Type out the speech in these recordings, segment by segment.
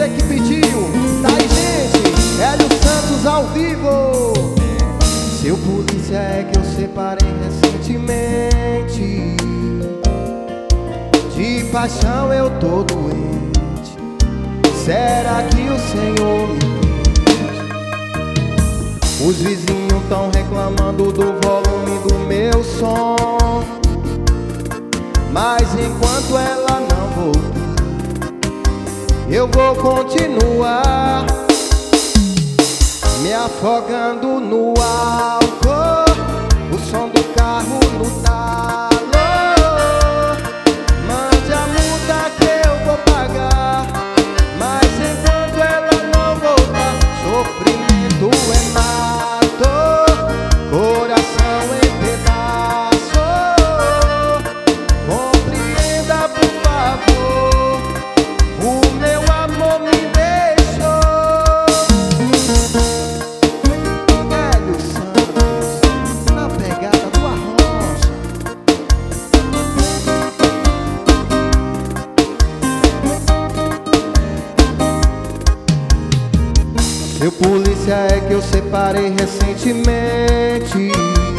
você que pediu. Tá aí, gente, Hélio Santos ao vivo. Seu polícia é que eu separei recentemente. De paixão eu tô doente. Será que o Senhor me entende? Os vizinhos tão reclamando do volume do meu som, mas enquanto ela não voltar, eu vou continuar me afogando no álcool, o som do carro no talo. Mande a multa que eu vou pagar, mas enquanto ela não voltar, sofrimento é mato, coração em pedaço. Compreenda, por favor, o meu amor me deixou. Hélio Santos, na pegada do Arrocha. Seu polícia é que eu separei recentemente.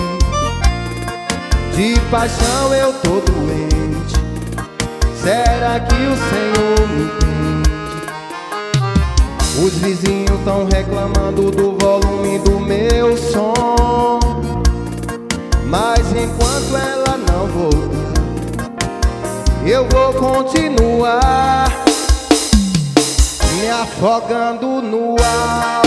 De paixão eu tô doente. Será que o Senhor me entende? Os vizinhos tão reclamando do volume do meu som, mas enquanto ela não voltar, eu vou continuar me afogando no ar.